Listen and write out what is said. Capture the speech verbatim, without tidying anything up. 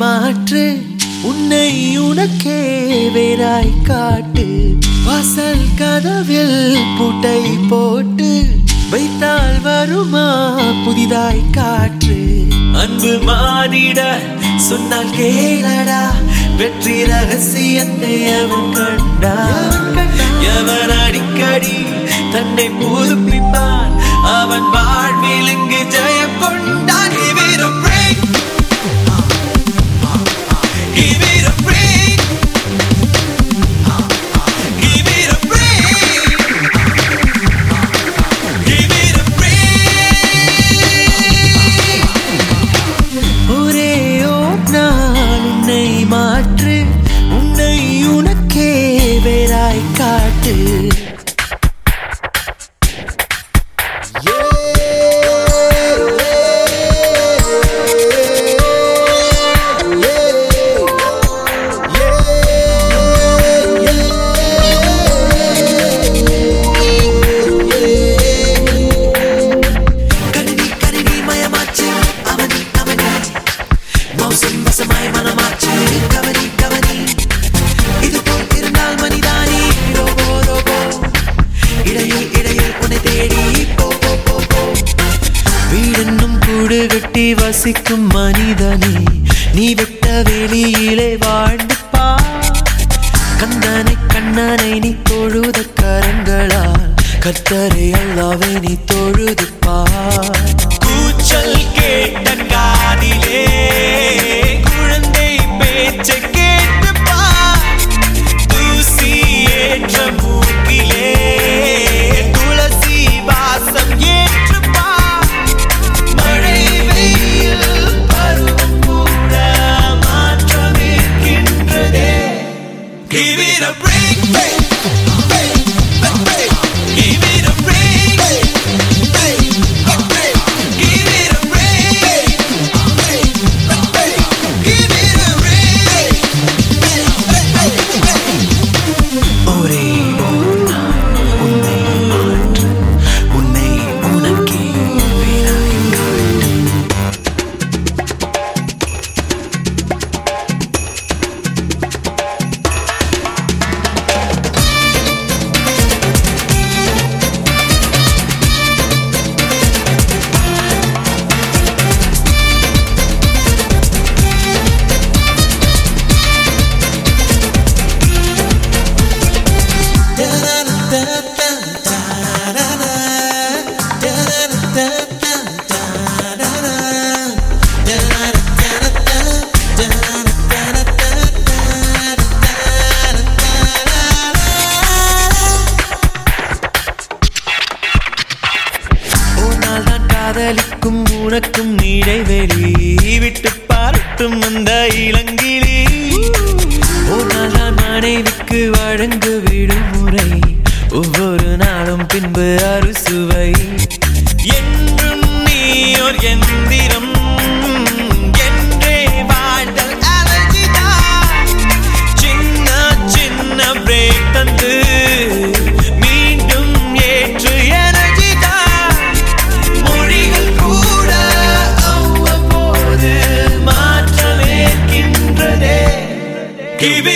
மாற்று உன்னை உனக்கே வேறாய் காட்டு வாசல் கதவில் பூட்டை போட்டு வைத்தால் வருமா புதிதாய் காற்று அன்பு மாறிட சொன்னால் கேளடா வெற்றி ரகசியத்தை அவன் கண்டா எவன் அடிக்கடி தன்னை புதுப்பிப்பான் அவன் வாழ்வில் இங்கு ஜெயம் கொண்டான். ஒரே ஓர் நாள் உன்னை மாற்று உன்னை உனக்கே வேறாய் காட்டு கட்டி வசிக்கும் மனிதனே நீ விட்ட வெளியிலே வாழ்ந்து பார் கந்தனை கண்ணனை நீ தொழுத கரங்களால் கர்த்தரை அல்லாஹ்வை நீ தொழுது பார் கூச்சல் கேட்ட காதிலே குழந்தை பேச்சை கேட்டு பார் தூசி ஏற்ற மூக்கிலே துளசி வாசம் ஏற்று பார் மழை வெயில் பருவம் கூட மாற்றமேற்கின்றதே. Give it a break, break, break, break. Give it a break, break, break, break. Give it a break, break, break, break. Give it a break, break, break, break. ஒரே ஒரு நாள் உன்னை மாற்று உன்னை உனக்கே வேறாய் காட்டு. காதலிக்கும் உனக்கும் இடைவெளி விட்டு பார்த்தும் அந்த இளங்கிளி ஒரு நாள் நான் மனைவிக்கு வழங்கு விடுமுறை ஒவ்வொரு நாளும் பின்பு அறுசுவை என்றும் நீ ஒரு எந்திரம் என்றே வாழ்தல் அழகிதான் சின்ன சின்ன பிரேக் தந்து மீண்டும் ஏற்று எனர்ஜிதான் மொழிகள் கூட அவ்வப்போது மாற்றமேற்கின்றதே. Give